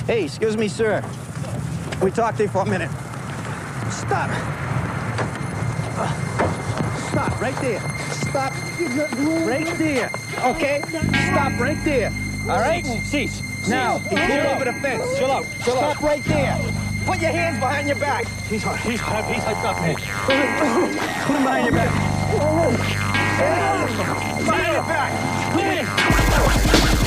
Hey, excuse me, sir. We talk to you for a minute. Stop. Stop right there. Stop right there. Okay? Stop right there. All right? Cease. Now, you clear over the fence. Chill out. Stop right there. Put your hands behind your back. He's hypnotic. Put them behind your back. Behind your back.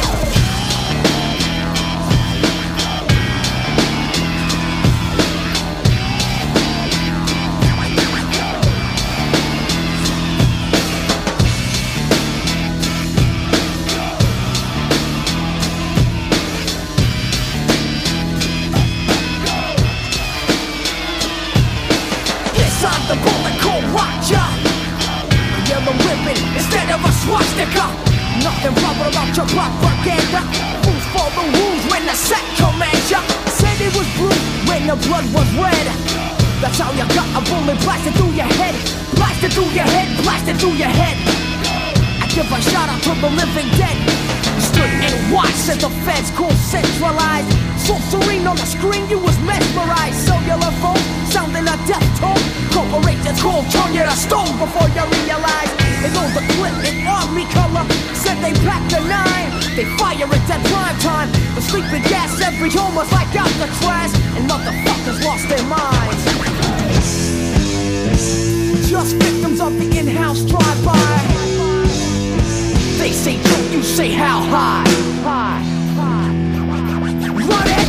The bullet cold watcher, a yellow ribbon instead of a swastika. Nothing proper about your propaganda. Fools for the wounds when the set commands ya. Said it was blue when the blood was red. That's how you got a bullet blasted through your head. Blasted through your head, blasted through your head. I give a shout out to the living dead. Stood and watched as the feds called centralized. So serene on the screen, you was mesmerized. Cellular phone, sounding a death toll. Corporations called, turn you to stone before you realize. They know the clip in army color. Said they packed the 9. They fire it at prime time. The sleeping gas every home was like Alcatraz. And motherfuckers lost their minds. Just victims of the in-house drive-by. They say don't, you say how high. Run it!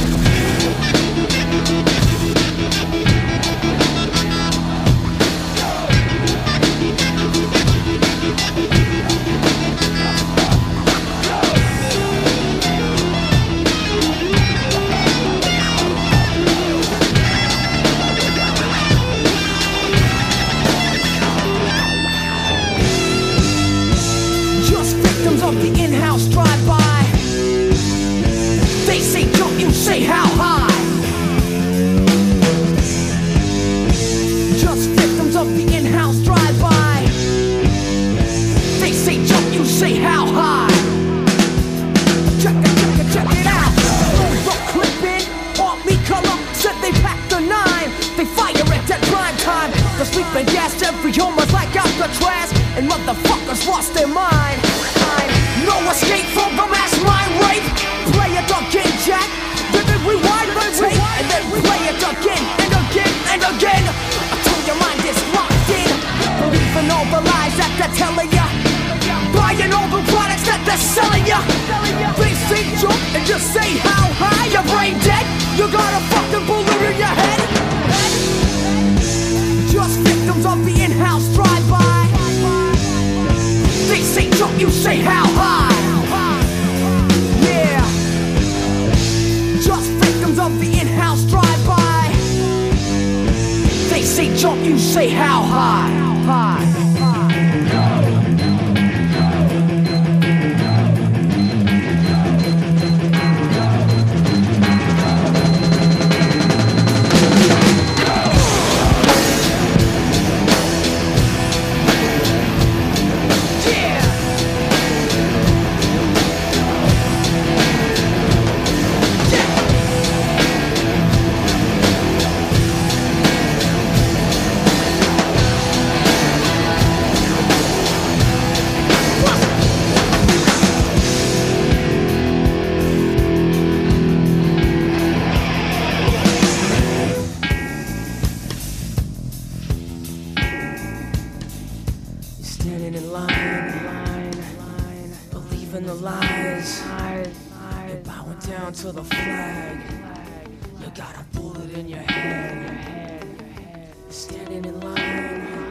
Of the in-house drive-by. They say jump, you say how high. Just victims of the in-house drive-by. They say jump, you say how high. Check it out. The clip in army color. Said they packed the 9. They fire it at prime time. The sleeping gas every home was like Alcatraz. And motherfuckers lost their mind. No escape from the mass mind rape. Play it again, Jack. Then rewind the tape. And then play it again and again and again. Until your mind is locked in. Believing all the lies that they're telling ya. Buying all the products that they're selling ya. They say jump and just say how high. Your brain dead. You got a fucking bullet in your head. Just victims of the in-house drive-by. They say jump, you say how high. Yeah. Just victims of the in-house drive-by. They say jump, you say how high. Standing in line, believing the lies. You're bowing down to the flag. You got a bullet in your head. Standing in line.